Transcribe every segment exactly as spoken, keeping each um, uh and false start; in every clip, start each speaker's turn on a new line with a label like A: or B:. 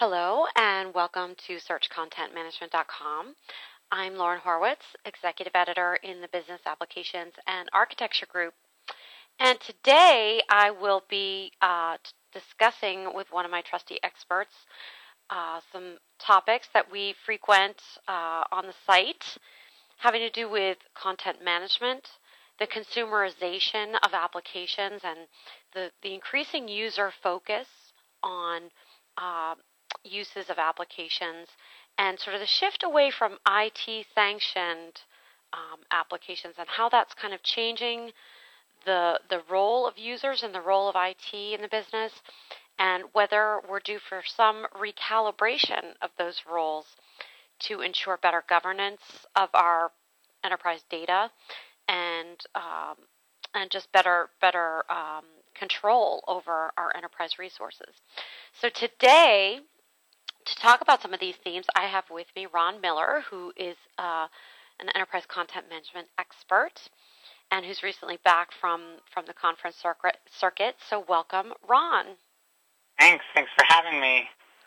A: Hello, and welcome to search content management dot com. I'm Lauren Horwitz, Executive Editor in the Business Applications and Architecture Group. And today I will be uh, t- discussing with one of my trusty experts uh, some topics that we frequent uh, on the site having to do with content management, the consumerization of applications, and the, the increasing user focus on uh, uses of applications, and sort of the shift away from I T sanctioned um, applications and how that's kind of changing the the role of users and the role of I T in the business, and whether we're due for some recalibration of those roles to ensure better governance of our enterprise data and um, and just better better um, control over our enterprise resources. So today, to talk about some of these themes, I have with me Ron Miller, who is uh, an enterprise content management expert and who's recently back from, from the conference circuit, circuit. So welcome, Ron.
B: Thanks. Thanks for having me.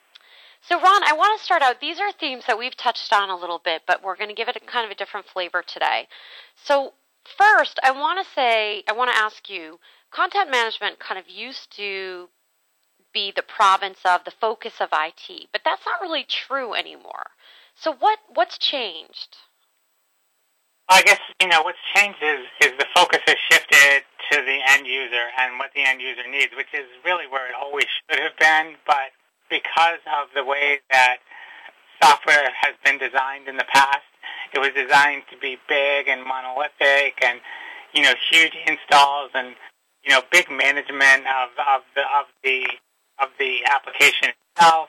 A: So Ron, I want to start out, these are themes that we've touched on a little bit, but we're going to give it a kind of a different flavor today. So first, I want to say, I want to ask you, content management kind of used to be the province of, the focus of I T, but that's not really true anymore. So what what's changed?
B: Well, I guess, you know, what's changed is, is the focus has shifted to the end user and what the end user needs, which is really where it always should have been, but because of the way that software has been designed in the past, it was designed to be big and monolithic and, you know, huge installs and, you know, big management of, of the of the of the application itself,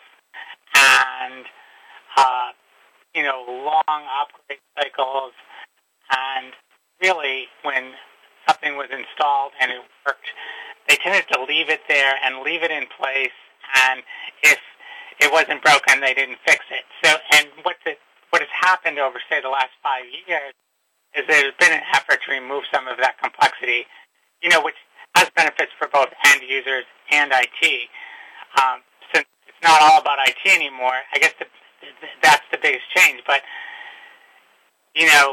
B: and uh, you know, long upgrade cycles. And really, when something was installed and it worked, they tended to leave it there and leave it in place. And if it wasn't broken, they didn't fix it. So, and what's it, what has happened over, say, the last five years is there's been an effort to remove some of that complexity, you know, which has benefits for both end users and I T. Um, since it's not all about I T anymore, I guess the, that's the biggest change. But, you know,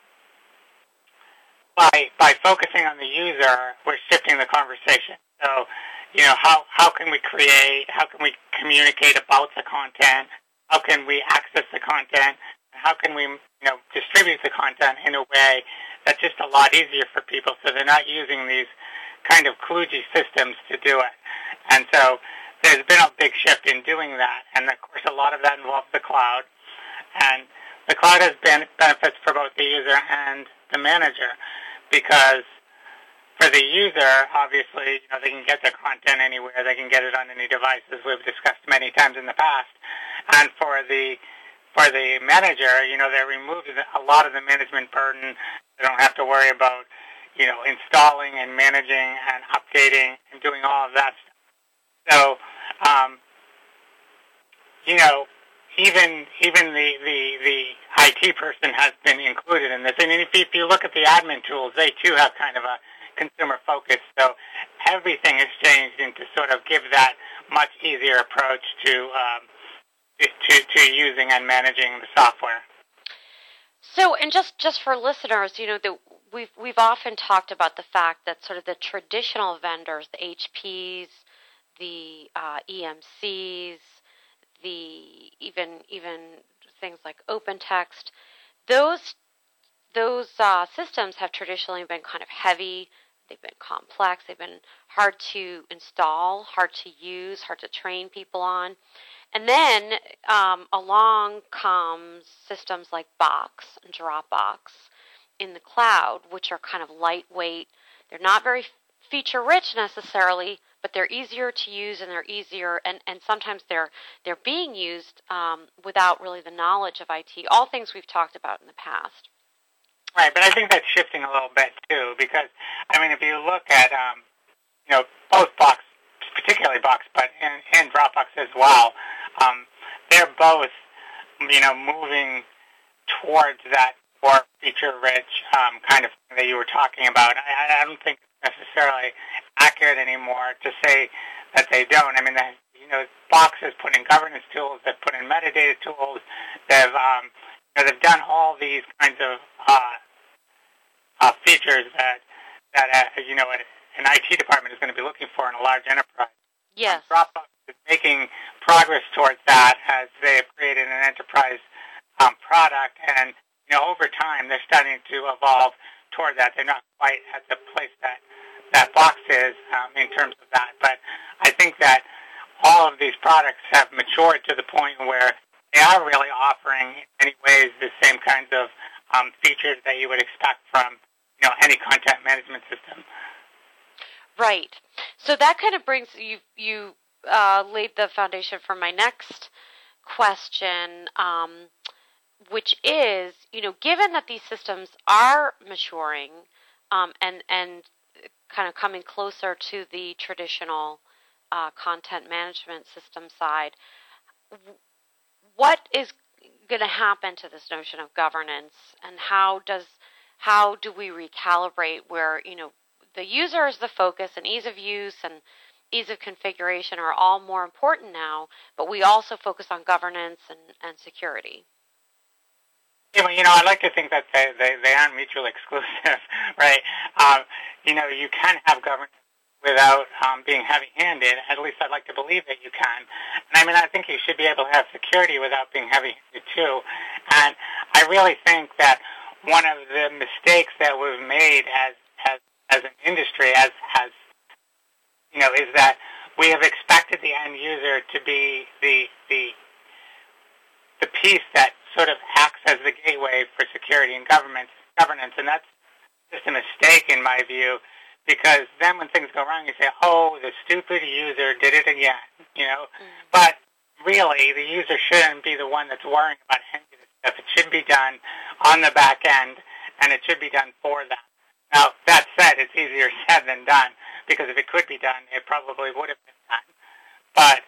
B: by by focusing on the user, we're shifting the conversation. So, you know, how, how can we create, how can we communicate about the content, how can we access the content, and how can we, you know, distribute the content in a way that's just a lot easier for people so they're not using these kind of kludgy systems to do it. And so there's been a big shift in doing that, and of course a lot of that involves the cloud. And the cloud has been benefits for both the user and the manager, because for the user, obviously, you know, they can get their content anywhere, they can get it on any device, as we've discussed many times in the past. And for the for the manager, you know, they remove a lot of the management burden. They don't have to worry about, you know, installing and managing and updating and doing all of that stuff. So, um, you know, even even the, the, the I T person has been included in this. And if you, if you look at the admin tools, they too have kind of a consumer focus. So everything has changed into sort of give that much easier approach to um, to, to using and managing the software.
A: So, and just, just for listeners, you know, the, we've we've often talked about the fact that sort of the traditional vendors, the H Ps, the uh, E M Cs, the even even things like OpenText, those those uh, systems have traditionally been kind of heavy. They've been complex. They've been hard to install, hard to use, hard to train people on. And then um, along comes systems like Box and Dropbox in the cloud, which are kind of lightweight. They're not very feature-rich necessarily, but they're easier to use and they're easier, and, and sometimes they're they're being used um, without really the knowledge of I T. All things we've talked about in the past.
B: Right, but I think that's shifting a little bit too, because I mean, if you look at um, you know, both Box, particularly Box, but and, and Dropbox as well, um, they're both, you know, moving towards that more feature-rich um, kind of thing that you were talking about. I, I don't think it's necessarily accurate anymore to say that they don't. I mean, the, know, boxes, put in governance tools, they've put in metadata tools, they've, um, you know, they've done all these kinds of uh, uh, features that, that uh, you know, an I T department is going to be looking for in a large enterprise.
A: Yes.
B: Um, Dropbox is making progress towards that as they have created an enterprise um, product, and, you know, over time they're starting to evolve toward that. They're not quite at the place that that Box is um, in terms of that, but I think that all of these products have matured to the point where they are really offering, in many ways, the same kinds of um, features that you would expect from, you know, any content management system.
A: Right. So that kind of brings you you uh, laid the foundation for my next question, um, which is, you know, given that these systems are maturing um, and and kind of coming closer to the traditional uh, content management system side, what is going to happen to this notion of governance, and how does how do we recalibrate where, you know, the user is the focus, and ease of use and ease of configuration are all more important now, but we also focus on governance and, and security?
B: Yeah, well, you know, I like to think that they, they, they aren't mutually exclusive, right? Um, you know, you can have governance without um, being heavy-handed. At least I'd like to believe that you can. And I mean, I think you should be able to have security without being heavy-handed too. And I really think that one of the mistakes that we've made as as as an industry, as as you know, is that we have expected the end user to be the the the piece that sort of acts as the gateway for security and government governance, and that's just a mistake in my view, because then when things go wrong, you say, "Oh, the stupid user did it again," you know. Mm. But really, the user shouldn't be the one that's worrying about any of this stuff. It should be done on the back end, and it should be done for them. Now, that said, it's easier said than done, because if it could be done, it probably would have been done. But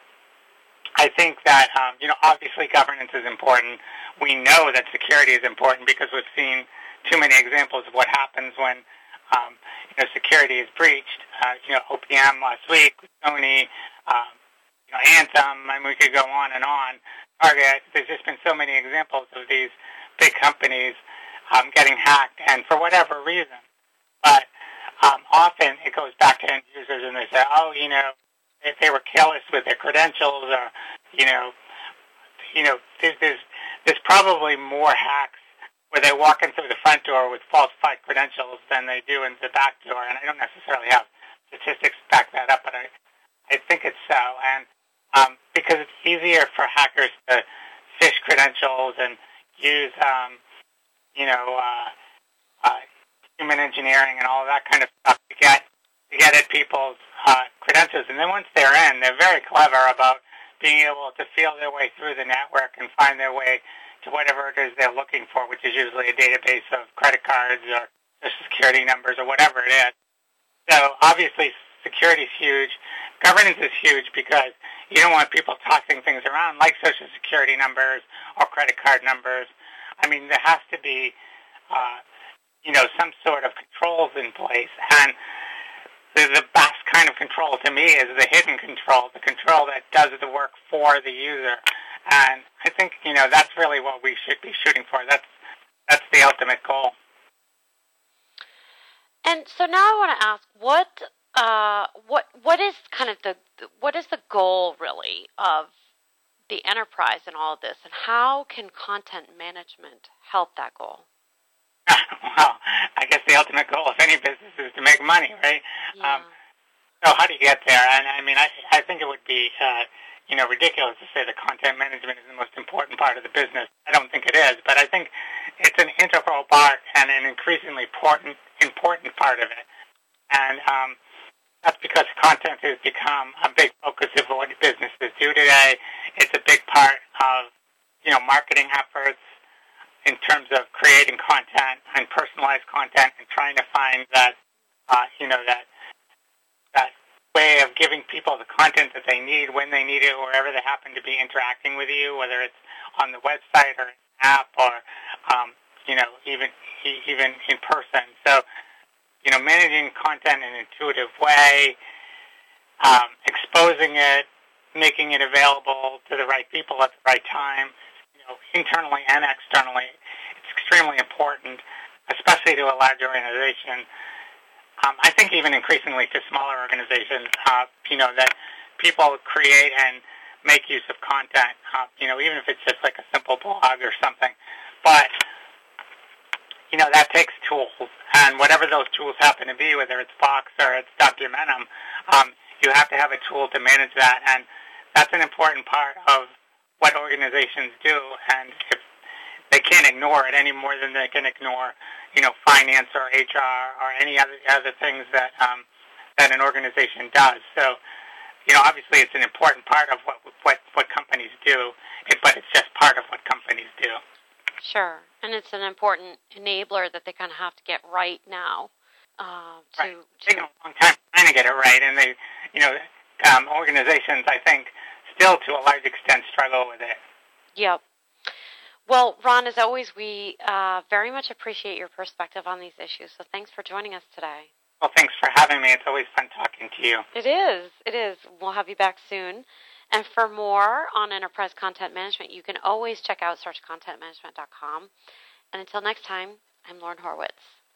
B: I think that, um, you know, obviously governance is important. We know that security is important because we've seen too many examples of what happens when, um, you know, security is breached. Uh, you know, O P M last week, Sony, um, you know, Anthem, and we could go on and on. Target, there's just been so many examples of these big companies um, getting hacked, and for whatever reason. But um, often it goes back to end users, and they say, oh, you know, if they were careless with their credentials, or, you know, you know, there's, there's, there's probably more hacks where they walk in through the front door with falsified credentials than they do in the back door. And I don't necessarily have statistics to back that up, but I, I think it's so. And um, because it's easier for hackers to phish credentials and use, um, you know, uh, uh, human engineering and all of that kind of stuff to get to get at people's uh, credentials. And then once they're in, they're very clever about being able to feel their way through the network and find their way to whatever it is they're looking for, which is usually a database of credit cards or social security numbers or whatever it is. So obviously security is huge. Governance is huge because you don't want people tossing things around like social security numbers or credit card numbers. I mean, there has to be, uh, you know, some sort of controls in place. And the, the best kind of control to me is the hidden control, the control that does the work for the user. And I think, you know, that's really what we should be shooting for. That's that's the ultimate goal.
A: And so now I want to ask, what uh, what what is kind of the what is the goal really of the enterprise in all of this, and how can content management help that goal?
B: Well, I guess the ultimate goal of any business is to make money, right?
A: Yeah.
B: Um, so how do you get there? And I mean, I I think it would be uh, you know ridiculous to say that content management is the most important part of the business. I don't think it is, but I think it's an integral part and an increasingly important important part of it. And um, that's because content has become a big focus of what businesses do today. It's a big part of you know marketing efforts in terms of creating content and personalized content and trying to find that, uh, you know, that that way of giving people the content that they need when they need it, wherever they happen to be interacting with you, whether it's on the website or an app or, um, you know, even even in person. So, you know, managing content in an intuitive way, um, exposing it, making it available to the right people at the right time, you know, internally and externally. It's extremely important, especially to a large organization. Um, I think even increasingly to smaller organizations, uh, you know, that people create and make use of content, uh, you know, even if it's just like a simple blog or something. But, you know, that takes tools, and whatever those tools happen to be, whether it's Box or it's Documentum, um, you have to have a tool to manage that, and that's an important part of what organizations do, and if they can't ignore it any more than they can ignore, you know, finance or H R or any other other things that um, that an organization does. So, you know, obviously it's an important part of what what, what companies do, but it's just part of what companies do.
A: Sure, and it's an important enabler that they kind of have to get right now. Uh, to,
B: right. It's
A: to
B: taken a long time trying to get it right, and they, you know, um, organizations, I think, still to a large extent struggle with it.
A: Yep. Well, Ron, as always, we uh, very much appreciate your perspective on these issues, so thanks for joining us today.
B: Well, thanks for having me. It's always fun talking to you.
A: It is. It is. We'll have you back soon. And for more on enterprise content management, you can always check out search content management dot com. And until next time, I'm Lauren Horwitz.